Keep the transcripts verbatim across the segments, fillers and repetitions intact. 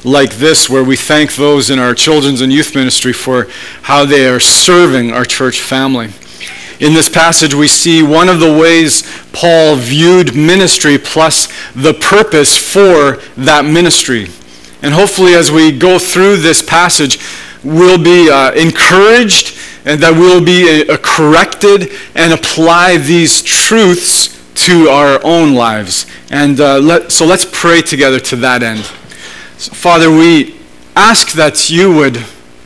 like this, where we thank those in our children's and youth ministry for how they are serving our church family. In this passage, we see one of the ways Paul viewed ministry plus the purpose for that ministry. And hopefully as we go through this passage, we'll be uh, encouraged and that we'll be uh, corrected and apply these truths to our own lives. And uh, let, so let's pray together to that end. So, Father, we ask that you would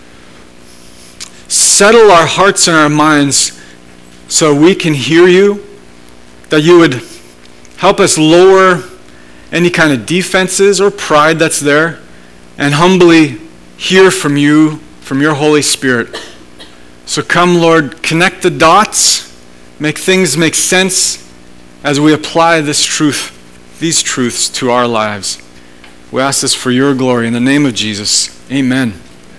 settle our hearts and our minds so we can hear you, that you would help us lower any kind of defenses or pride that's there, and humbly hear from you, from your Holy Spirit. So come, Lord, connect the dots, make things make sense as we apply this truth, these truths to our lives. We ask this for your glory in the name of Jesus. Amen.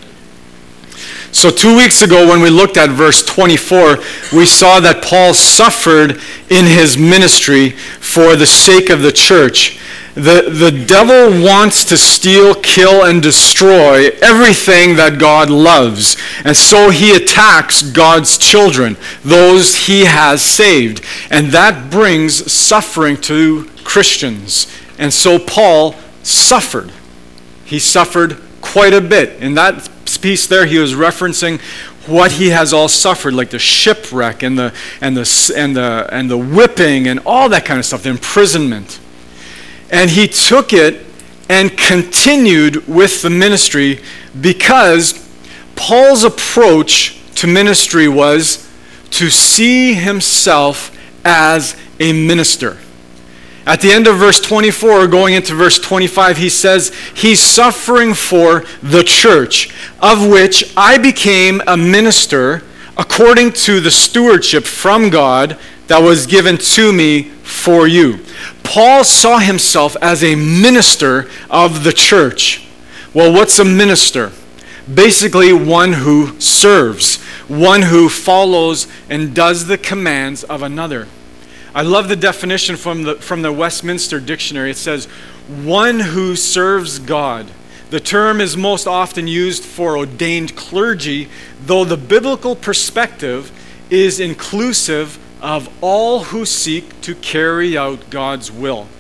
So two weeks ago when we looked at verse twenty-four, we saw that Paul suffered in his ministry for the sake of the church. The, the devil wants to steal, kill, and destroy everything that God loves. And so he attacks God's children, those he has saved. And that brings suffering to Christians. And so Paul suffered. He suffered quite a bit. In that piece there, he was referencing what he has all suffered, like the shipwreck and the and the and the and the whipping and all that kind of stuff, the imprisonment. And he took it and continued with the ministry because Paul's approach to ministry was to see himself as a minister. At the end of verse twenty-four, going into verse twenty-five, he says, he's suffering for the church, of which I became a minister according to the stewardship from God that was given to me for you. Paul saw himself as a minister of the church. Well, what's a minister? Basically, one who serves, one who follows and does the commands of another. I love the definition from the, from the Westminster Dictionary. It says, one who serves God. The term is most often used for ordained clergy, though the biblical perspective is inclusive of all who seek to carry out God's will.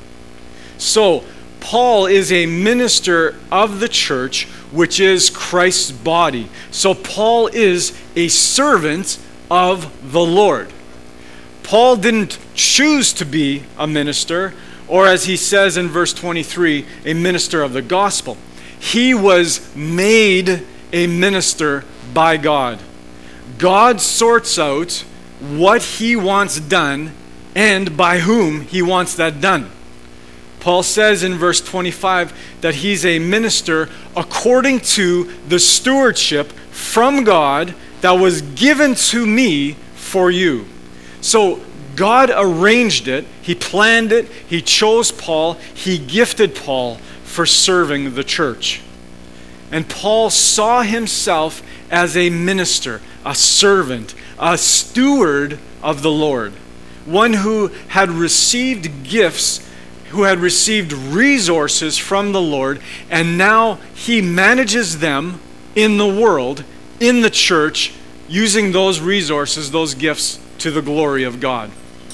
So, Paul is a minister of the church, which is Christ's body. So, Paul is a servant of the Lord. Paul didn't choose to be a minister, or as he says in verse twenty-three, a minister of the gospel. He was made a minister by God. God sorts out what he wants done and by whom he wants that done. Paul says in verse twenty-five that he's a minister according to the stewardship from God that was given to me for you. So God arranged it, he planned it, he chose Paul, he gifted Paul for serving the church. And Paul saw himself as a minister, a servant, a steward of the Lord, one who had received gifts, who had received resources from the Lord, and now he manages them in the world, in the church, using those resources, those gifts, to the glory of God.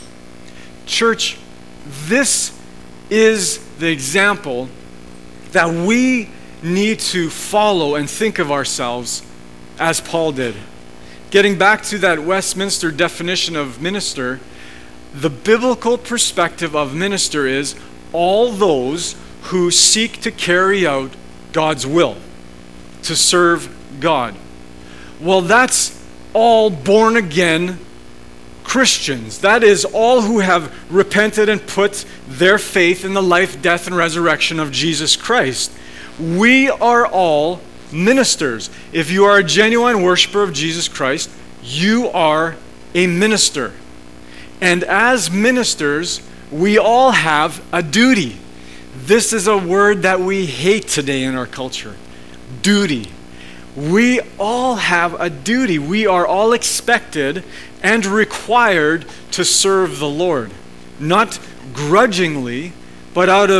Church, this is the example that we need to follow and think of ourselves as Paul did. Getting back to that Westminster definition of minister, the biblical perspective of minister is all those who seek to carry out God's will, to serve God. Well, that's all born again Christians. That is all who have repented and put their faith in the life, death, and resurrection of Jesus Christ. We are all ministers. If you are a genuine worshiper of Jesus Christ, you are a minister. And as ministers, we all have a duty. This is a word that we hate today in our culture. Duty. We all have a duty. We are all expected and required to serve the Lord. Not grudgingly, but out of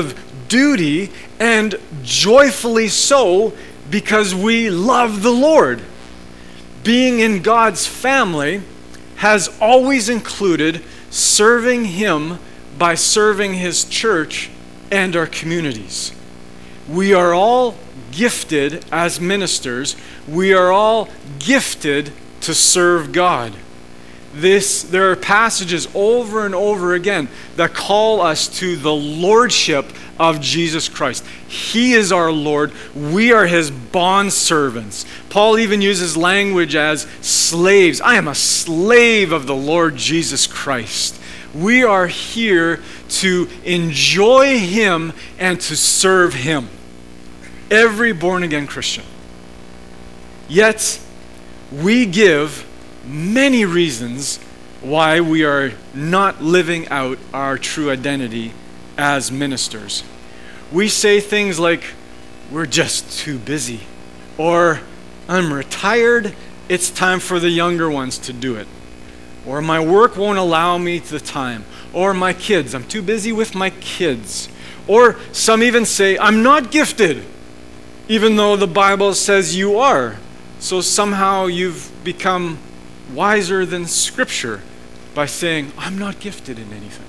duty, and joyfully so, because we love the Lord. Being in God's family has always included serving Him by serving His church and our communities. We are all gifted as ministers. We are all gifted to serve God. This, there are passages over and over again that call us to the lordship of Jesus Christ. He is our Lord. We are His bondservants. Paul even uses language as slaves. I am a slave of the Lord Jesus Christ. We are here to enjoy Him and to serve Him. Every born-again Christian. Yet, we give many reasons why we are not living out our true identity as ministers. We say things like, we're just too busy, or I'm retired, it's time for the younger ones to do it, or my work won't allow me the time, or my kids, I'm too busy with my kids, or some even say, I'm not gifted, even though the Bible says you are. So somehow you've become wiser than Scripture by saying, I'm not gifted in anything.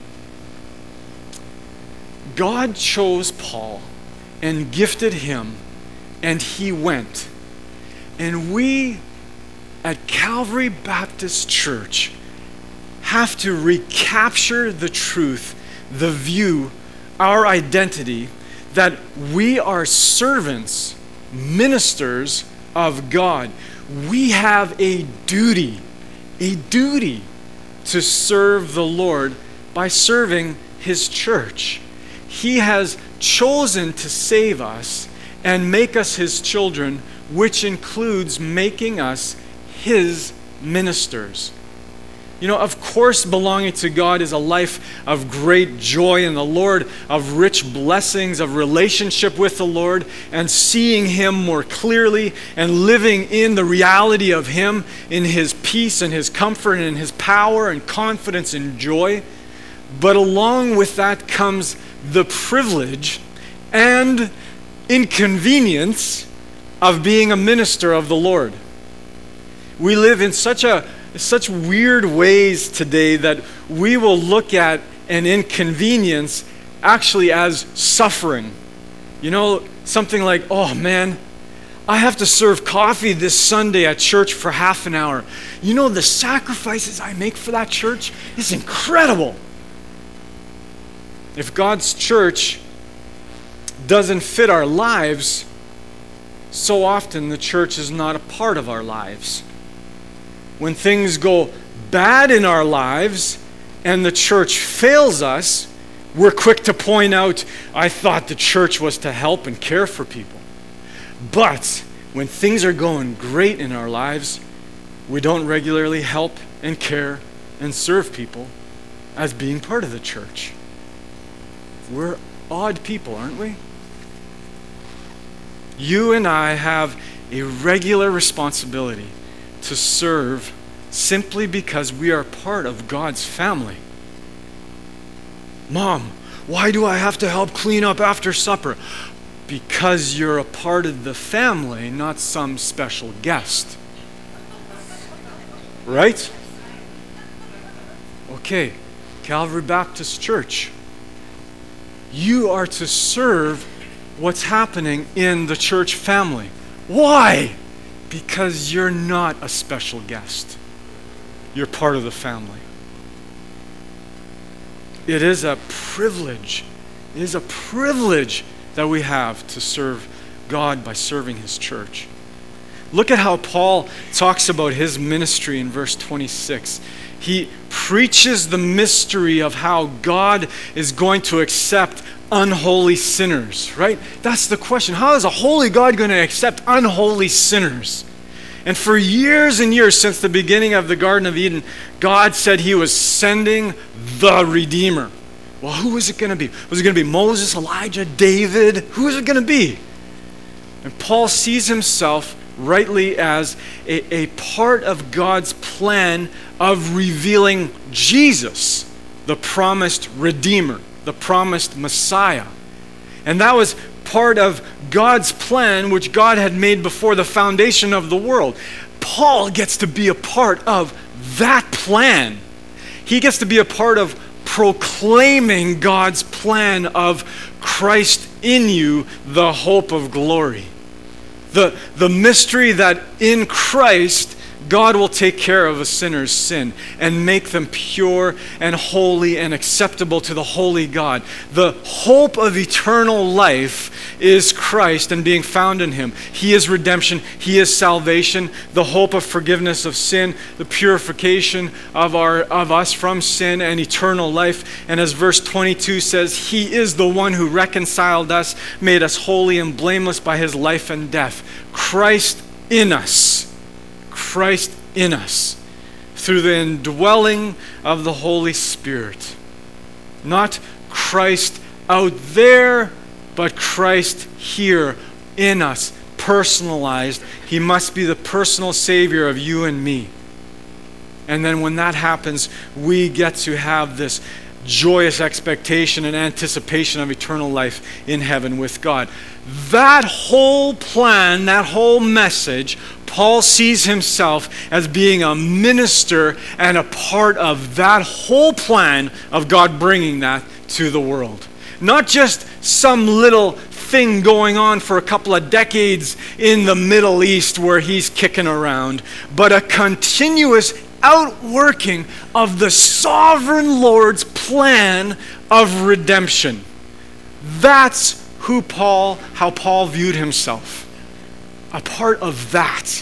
God chose Paul and gifted him, and he went. And we at Calvary Baptist Church have to recapture the truth, the view, our identity, that we are servants, ministers of God. We have a duty, a duty to serve the Lord by serving His church. He has chosen to save us and make us His children, which includes making us His ministers. You know, of course, belonging to God is a life of great joy in the Lord, of rich blessings, of relationship with the Lord, and seeing Him more clearly and living in the reality of Him, in His peace and His comfort and in His power and confidence and joy. But along with that comes the privilege and inconvenience of being a minister of the Lord. We live in such a such weird ways today that we will look at an inconvenience actually as suffering. You know, something like, oh man, I have to serve coffee this Sunday at church for half an hour. You know, the sacrifices I make for that church is incredible. If God's church doesn't fit our lives, so often the church is not a part of our lives. When things go bad in our lives and the church fails us, we're quick to point out, I thought the church was to help and care for people. But when things are going great in our lives, we don't regularly help and care and serve people as being part of the church. We're odd people, aren't we? You and I have a regular responsibility to serve simply because we are part of God's family. Mom, why do I have to help clean up after supper? Because you're a part of the family, not some special guest. Right? Okay, Calvary Baptist Church. You are to serve what's happening in the church family. Why? Because you're not a special guest. You're part of the family. It is a privilege. It is a privilege that we have to serve God by serving His church. Look at how Paul talks about his ministry in verse twenty-six. He preaches the mystery of how God is going to accept unholy sinners, right? That's the question. How is a holy God going to accept unholy sinners? And for years and years, since the beginning of the Garden of Eden, God said He was sending the Redeemer. Well, who was it going to be? Was it going to be Moses, Elijah, David? Who is it going to be? And Paul sees himself rightly as a, a part of God's plan of revealing Jesus, the promised Redeemer, the promised Messiah. And that was part of God's plan, which God had made before the foundation of the world. Paul gets to be a part of that plan. He gets to be a part of proclaiming God's plan of Christ in you, the hope of glory. The, the mystery that in Christ, God will take care of a sinner's sin and make them pure and holy and acceptable to the holy God. The hope of eternal life is Christ and being found in him. He is redemption. He is salvation, the hope of forgiveness of sin, the purification of our of us from sin and eternal life. And as verse twenty-two says, he is the one who reconciled us, made us holy and blameless by his life and death. Christ in us. Christ in us through the indwelling of the Holy Spirit. Not Christ out there, but Christ here in us, personalized. He must be the personal Savior of you and me. And then when that happens, we get to have this joyous expectation and anticipation of eternal life in heaven with God. That whole plan, that whole message, Paul sees himself as being a minister and a part of that whole plan of God bringing that to the world. Not just some little thing going on for a couple of decades in the Middle East where he's kicking around, but a continuous outworking of the sovereign Lord's plan of redemption. That's who Paul, how Paul viewed himself. A part of that.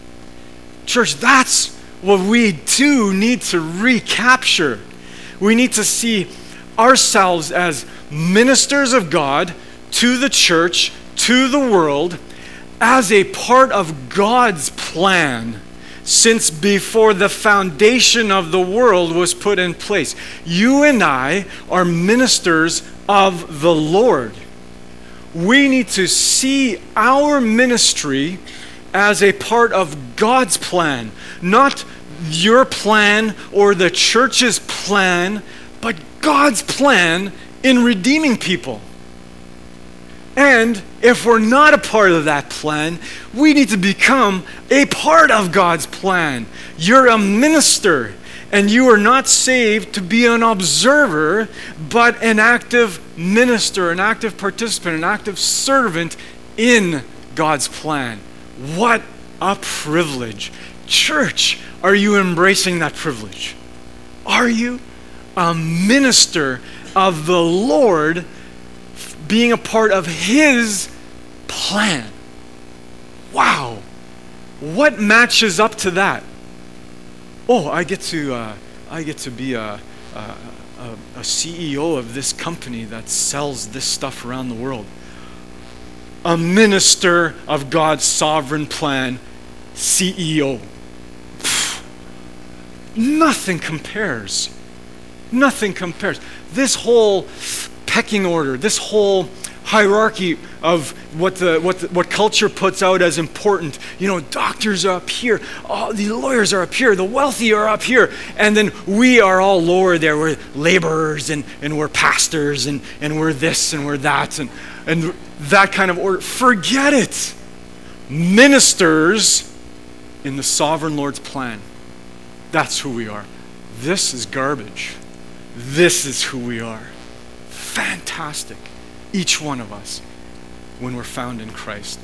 Church, that's what we do need to recapture. We need to see ourselves as ministers of God to the church, to the world, as a part of God's plan since before the foundation of the world was put in place. You and I are ministers of the Lord. We need to see our ministry as a part of God's plan, not your plan or the church's plan, but God's plan in redeeming people. And if we're not a part of that plan, we need to become a part of God's plan. You're a minister, and you are not saved to be an observer, but an active minister, an active participant, an active servant in God's plan. What a privilege. Church, are you embracing that privilege? Are you a minister of the Lord, being a part of his plan? Wow. What matches up to that? Oh, I get to uh, I get to be a, a, a, a C E O of this company that sells this stuff around the world. A minister of God's sovereign plan, C E O. Pfft. Nothing compares. Nothing compares. This whole pecking order, this whole hierarchy of what the what the, what culture puts out as important. You know, doctors are up here, oh, the lawyers are up here, the wealthy are up here, and then we are all lower there. We're laborers and, and we're pastors and, and we're this and we're that and, and that kind of order. Forget it. Ministers in the sovereign Lord's plan. That's who we are. This is garbage. This is who we are. Fantastic. Each one of us, when we're found in Christ.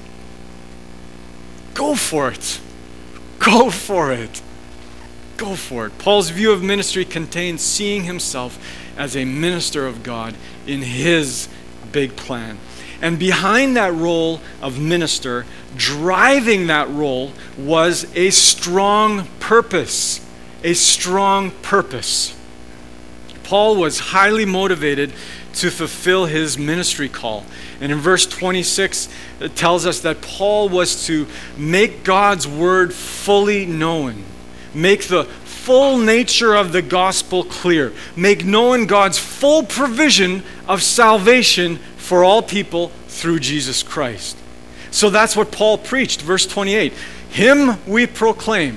Go for it. Go for it. Go for it. Paul's view of ministry contains seeing himself as a minister of God in his big plan. And behind that role of minister, driving that role, was a strong purpose. A strong purpose. Paul was highly motivated to fulfill his ministry call. And in verse twenty-six, it tells us that Paul was to make God's word fully known. Make the full nature of the gospel clear. Make known God's full provision of salvation for all people through Jesus Christ. So that's what Paul preached. Verse twenty-eight, him we proclaim,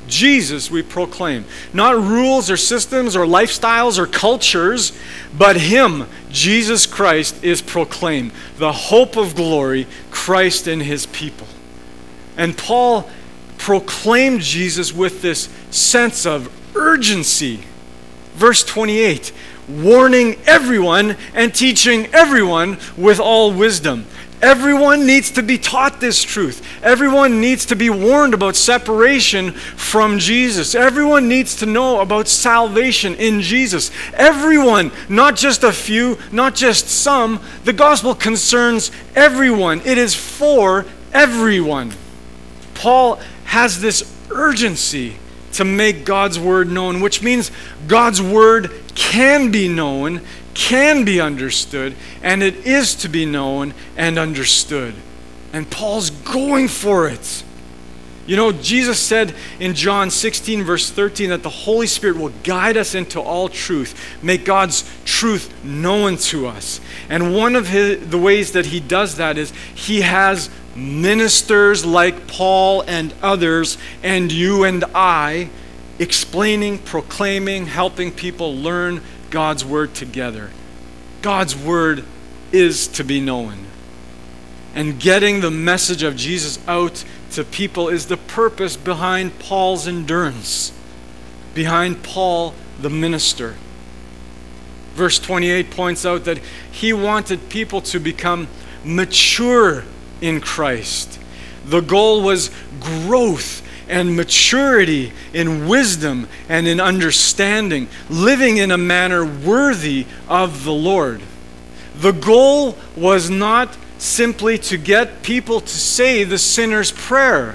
Jesus we proclaim. Not rules or systems or lifestyles or cultures, but him, Jesus Christ, is proclaimed. The hope of glory, Christ in his people. And Paul proclaimed Jesus with this sense of urgency. Verse twenty-eight, warning everyone and teaching everyone with all wisdom. Everyone needs to be taught this truth. Everyone needs to be warned about separation from Jesus. Everyone needs to know about salvation in Jesus. Everyone, not just a few, not just some. The gospel concerns everyone. It is for everyone. Paul has this urgency to make God's word known, which means God's word can be known, can be understood, and it is to be known and understood. And Paul's going for it. You know, Jesus said in John sixteen, verse thirteen, that the Holy Spirit will guide us into all truth, make God's truth known to us. And one of his, the ways that he does that is he has ministers like Paul and others, and you and I, explaining, proclaiming, helping people learn God's word together. God's word is to be known. And getting the message of Jesus out to people is the purpose behind Paul's endurance, behind Paul the minister. Verse twenty-eight points out that he wanted people to become mature in Christ. The goal was growth and maturity in wisdom and in understanding, living in a manner worthy of the Lord. The goal was not simply to get people to say the sinner's prayer.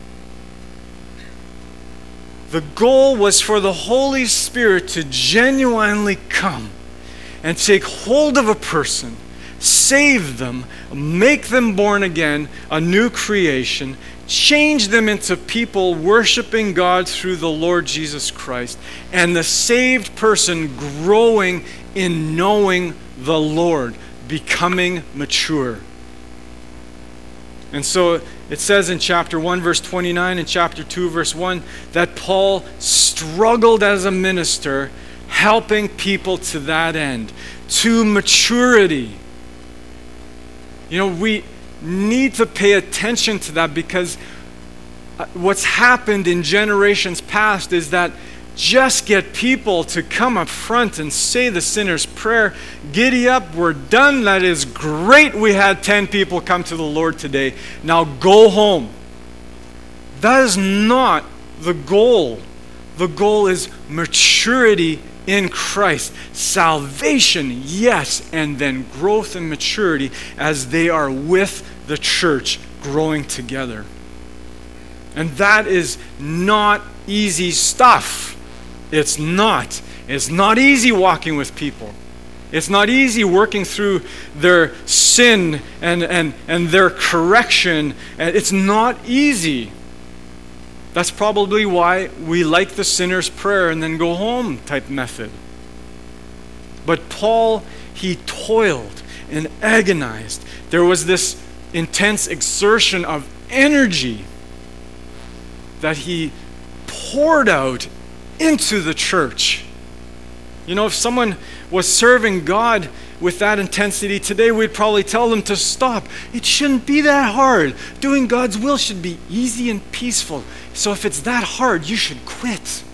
The goal was for the Holy Spirit to genuinely come and take hold of a person, save them, make them born again, a new creation, change them into people worshiping God through the Lord Jesus Christ, and the saved person growing in knowing the Lord, becoming mature. And so it says in chapter one, verse twenty-nine, and chapter two, verse one, that Paul struggled as a minister, helping people to that end, to maturity. You know, we need to pay attention to that, because what's happened in generations past is that just get people to come up front and say the sinner's prayer. Giddy up, we're done. That is great. We had ten people come to the Lord today. Now go home. That is not the goal. The goal is maturity in Christ. Salvation, yes, and then growth and maturity as they are with the church growing together. And that is not easy stuff. It's not. It's not easy walking with people. It's not easy working through their sin and, and, and their correction. It's not easy. That's probably why we like the sinner's prayer and then go home type method. But Paul, he toiled and agonized. There was this intense exertion of energy that he poured out into the church. You know, if someone was serving God with that intensity today, we'd probably tell them to stop. It shouldn't be that hard. Doing God's will should be easy and peaceful. So if it's that hard, you should quit.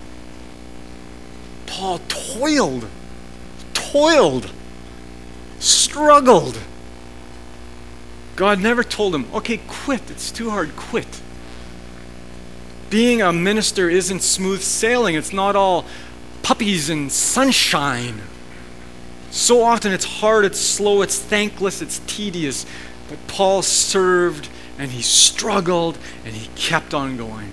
Paul toiled, toiled, struggled. God never told him, okay, quit. It's too hard, quit. Being a minister isn't smooth sailing. It's not all puppies and sunshine. So often it's hard, it's slow, it's thankless, it's tedious. But Paul served and he struggled and he kept on going.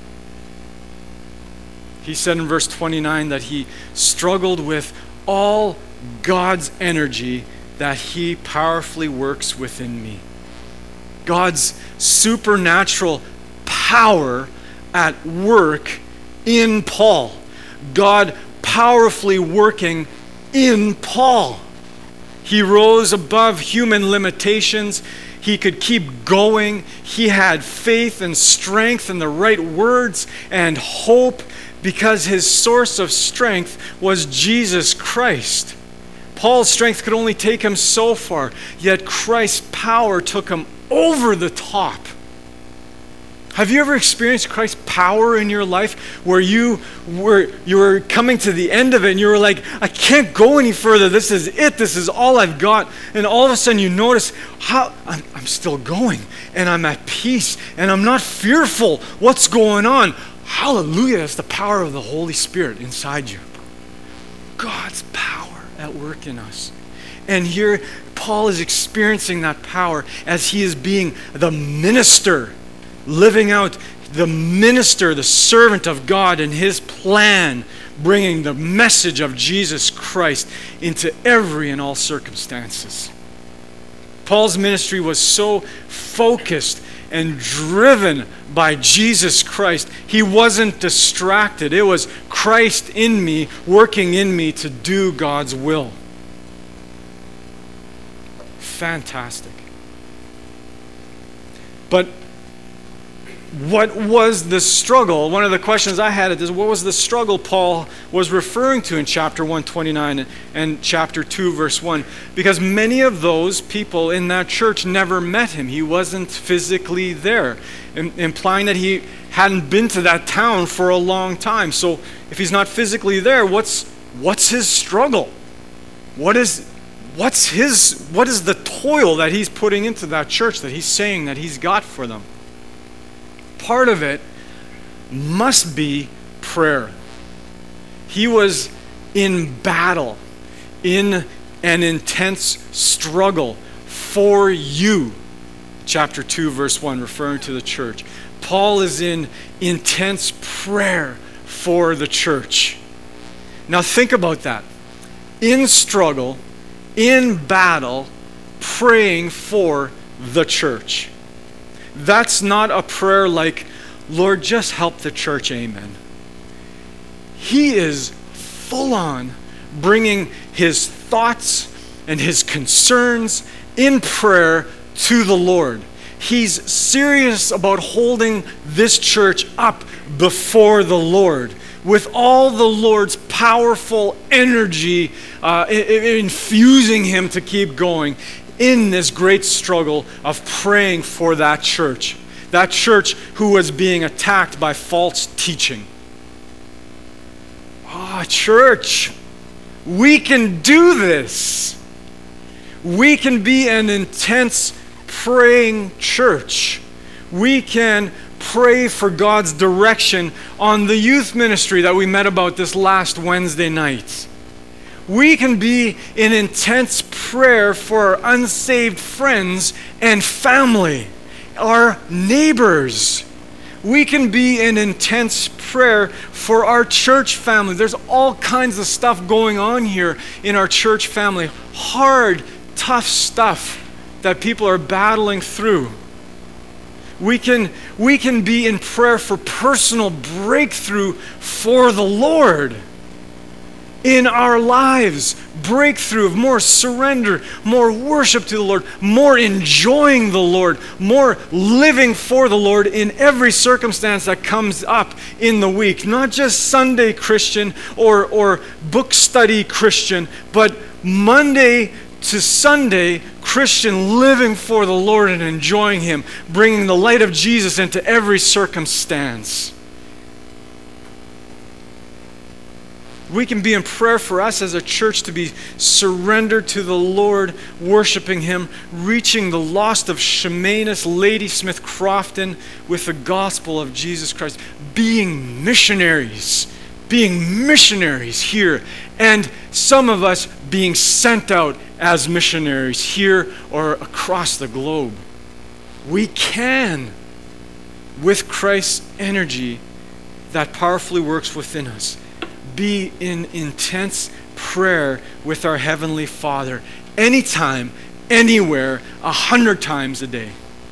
He said in verse twenty-nine that he struggled with all God's energy that he powerfully works within me. God's supernatural power at work in Paul. God powerfully working in Paul. He rose above human limitations. He could keep going. He had faith and strength and the right words and hope because his source of strength was Jesus Christ. Paul's strength could only take him so far, yet Christ's power took him over the top. Have you ever experienced Christ's power in your life where you were you were coming to the end of it and you were like, I can't go any further. This is it. This is all I've got. And all of a sudden you notice how I'm, I'm still going and I'm at peace and I'm not fearful. What's going on? Hallelujah. That's the power of the Holy Spirit inside you. God's power at work in us. And here Paul is experiencing that power as he is being the minister, living out the minister, the servant of God and his plan, bringing the message of Jesus Christ into every and all circumstances. Paul's ministry was so focused and driven by Jesus Christ. He wasn't distracted. It was Christ in me, working in me to do God's will. Fantastic. But what was the struggle? One of the questions I had is, what was the struggle Paul was referring to in chapter one twenty-nine and chapter two verse one? Because many of those people in that church never met him. He wasn't physically there, implying that he hadn't been to that town for a long time. So if he's not physically there, what's what's his struggle? What is what's his what is the toil that he's putting into that church that he's saying that he's got for them? Part of it must be prayer. He was in battle, in an intense struggle for you. Chapter two, verse one, referring to the church. Paul is in intense prayer for the church. Now think about that. In struggle, in battle, praying for the church. That's not a prayer like, Lord, just help the church, amen. He is full on bringing his thoughts and his concerns in prayer to the Lord. He's serious about holding this church up before the Lord with all the Lord's powerful energy uh, infusing him to keep going in this great struggle of praying for that church. That church who was being attacked by false teaching. Ah, oh, church, we can do this. We can be an intense praying church. We can pray for God's direction on the youth ministry that we met about this last Wednesday night. We can be in intense prayer for our unsaved friends and family, our neighbors. We can be in intense prayer for our church family. There's all kinds of stuff going on here in our church family. Hard, tough stuff that people are battling through. We can, we can be in prayer for personal breakthrough for the Lord in our lives. Breakthrough of more surrender, more worship to the Lord, more enjoying the Lord, more living for the Lord in every circumstance that comes up in the week. Not just Sunday Christian or, or book study Christian, but Monday to Sunday Christian, living for the Lord and enjoying Him, bringing the light of Jesus into every circumstance. We can be in prayer for us as a church to be surrendered to the Lord, worshiping Him, reaching the lost of Chemainus, Ladysmith, Crofton with the gospel of Jesus Christ, being missionaries, being missionaries here, and some of us being sent out as missionaries here or across the globe. We can, with Christ's energy that powerfully works within us, be in intense prayer with our Heavenly Father anytime, anywhere, a hundred times a day.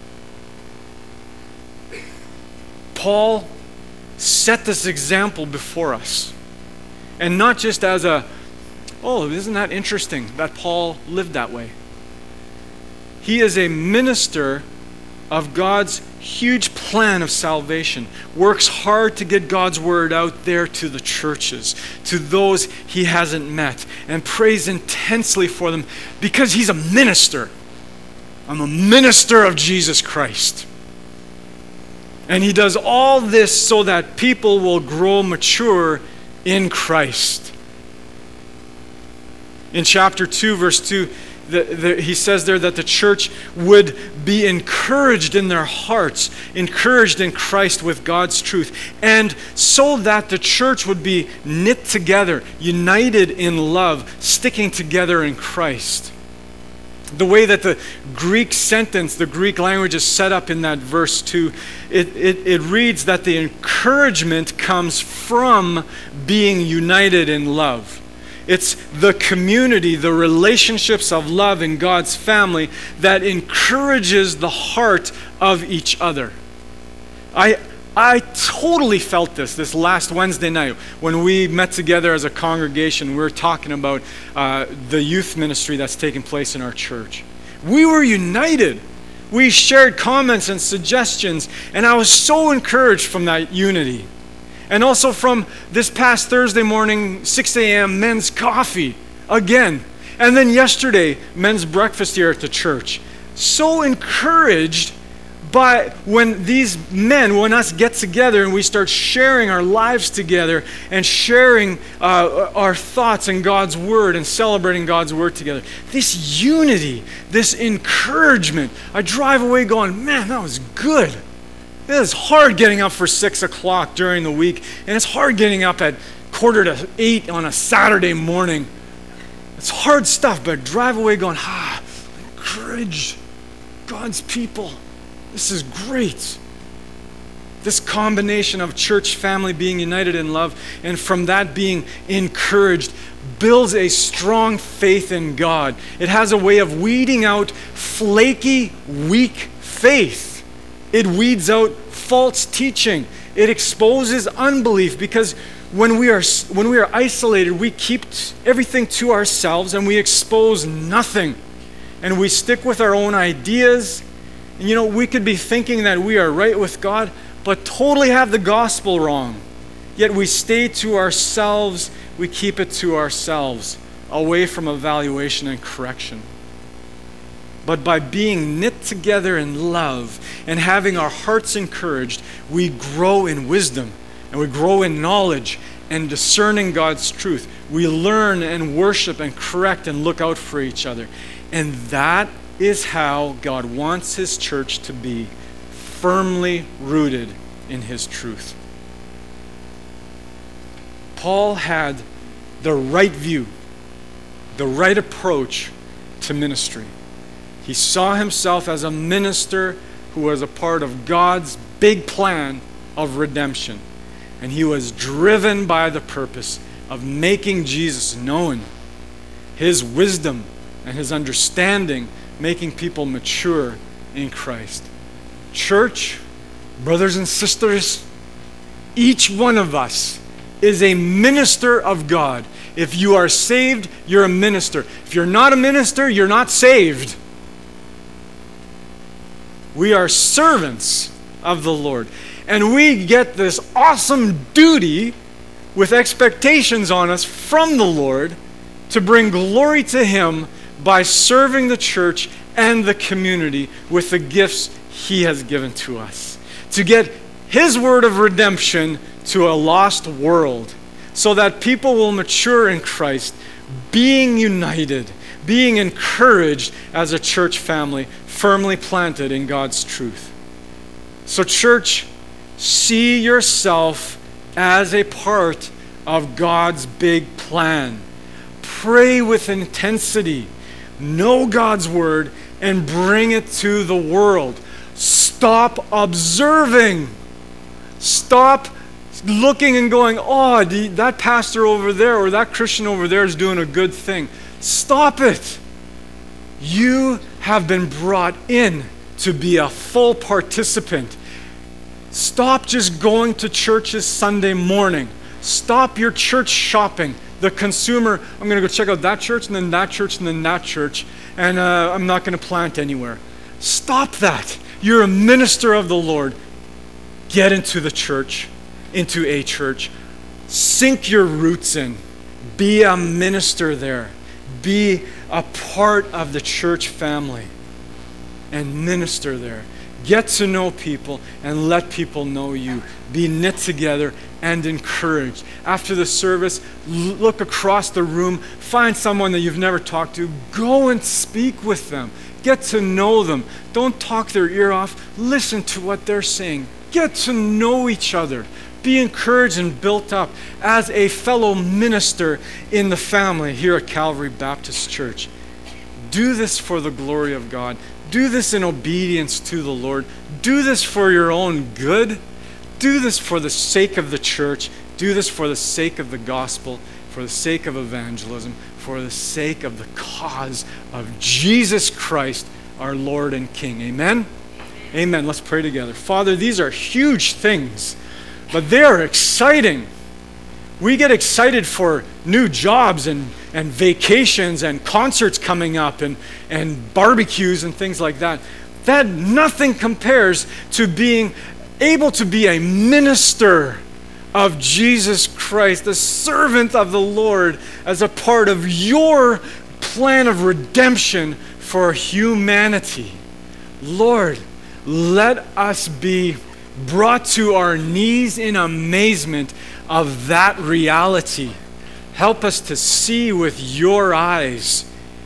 Paul set this example before us. And not just as a, oh, isn't that interesting that Paul lived that way? He is a minister of God's huge plan of salvation, works hard to get God's word out there to the churches, to those he hasn't met, and prays intensely for them because he's a minister. I'm a minister of Jesus Christ. And he does all this so that people will grow mature in Christ. In chapter two, verse two, The, the, he says there that the church would be encouraged in their hearts, encouraged in Christ with God's truth, and so that the church would be knit together, united in love, sticking together in Christ. The way that the Greek sentence, the Greek language is set up in that verse two, it, it, it reads that the encouragement comes from being united in love. It's the community, the relationships of love in God's family that encourages the heart of each other. I I totally felt this this last Wednesday night when we met together as a congregation. We were talking about uh, the youth ministry that's taking place in our church. We were united. We shared comments and suggestions, and I was so encouraged from that unity. And also from this past Thursday morning, six a.m., men's coffee, again. And then yesterday, men's breakfast here at the church. So encouraged by when these men, when us get together and we start sharing our lives together and sharing uh, our thoughts in God's Word and celebrating God's Word together. This unity, this encouragement. I drive away going, man, that was good. It is hard getting up for six o'clock during the week, and it's hard getting up at quarter to eight on a Saturday morning. It's hard stuff, but drive away going, ah, encourage God's people. This is great. This combination of church family being united in love, and from that being encouraged, builds a strong faith in God. It has a way of weeding out flaky, weak faith. It weeds out false teaching. It exposes unbelief, because when we are when we are isolated, we keep everything to ourselves and we expose nothing. And we stick with our own ideas. And you know, we could be thinking that we are right with God, but totally have the gospel wrong. Yet we stay to ourselves, we keep it to ourselves, away from evaluation and correction. But by being knit together in love and having our hearts encouraged, we grow in wisdom and we grow in knowledge and discerning God's truth. We learn and worship and correct and look out for each other. And that is how God wants His church to be, firmly rooted in His truth. Paul had the right view, the right approach to ministry. He saw himself as a minister who was a part of God's big plan of redemption. And he was driven by the purpose of making Jesus known, His wisdom and His understanding, making people mature in Christ. Church, brothers and sisters, each one of us is a minister of God. If you are saved, you're a minister. If you're not a minister, you're not saved. We are servants of the Lord. And we get this awesome duty with expectations on us from the Lord to bring glory to Him by serving the church and the community with the gifts He has given to us. To get His word of redemption to a lost world so that people will mature in Christ, being united, being encouraged as a church family, firmly planted in God's truth. So church, see yourself as a part of God's big plan. Pray with intensity. Know God's word and bring it to the world. Stop observing. Stop looking and going, oh, that pastor over there or that Christian over there is doing a good thing. Stop it. You have been brought in to be a full participant. Stop just going to churches Sunday morning. Stop your church shopping. the consumer, I'm going to go check out that church and then that church and then that church, and uh, I'm not going to plant anywhere. Stop that. You're a minister of the Lord. Get into the church, into a church. Sink your roots in. Be a minister there. Be a part of the church family and minister there. Get to know people and let people know you. Be knit together and encouraged. After the service, look across the room, find someone that you've never talked to, go and speak with them. Get to know them. Don't talk their ear off. Listen to what they're saying. Get to know each other. Be encouraged and built up as a fellow minister in the family here at Calvary Baptist Church. Do this for the glory of God. Do this in obedience to the Lord. Do this for your own good. Do this for the sake of the church. Do this for the sake of the gospel, for the sake of evangelism, for the sake of the cause of Jesus Christ, our Lord and King. Amen? Amen. Let's pray together. Father, these are huge things, but they are exciting. We get excited for new jobs and, and vacations and concerts coming up and, and barbecues and things like that. That nothing compares to being able to be a minister of Jesus Christ, the servant of the Lord, as a part of your plan of redemption for humanity. Lord, let us be brought to our knees in amazement of that reality. Help us to see with your eyes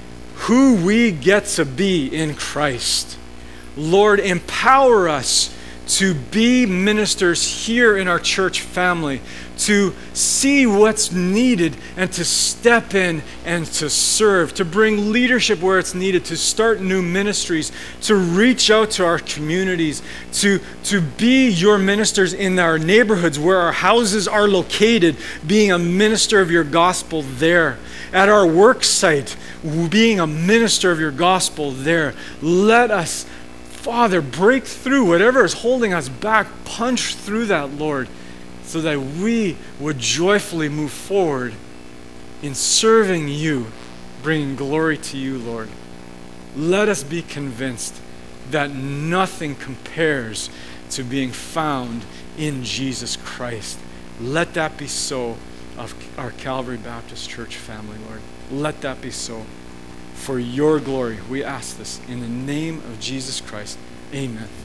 who we get to be in Christ. Lord, empower us to be ministers here in our church family, to see what's needed and to step in and to serve, to bring leadership where it's needed, to start new ministries, to reach out to our communities, to, to be your ministers in our neighborhoods where our houses are located, being a minister of your gospel there. At our work site, being a minister of your gospel there. Let us, Father, break through whatever is holding us back, punch through that, Lord, so that we would joyfully move forward in serving you, bringing glory to you, Lord. Let us be convinced that nothing compares to being found in Jesus Christ. Let that be so of our Calvary Baptist Church family, Lord. Let that be so. For your glory, we ask this in the name of Jesus Christ. Amen.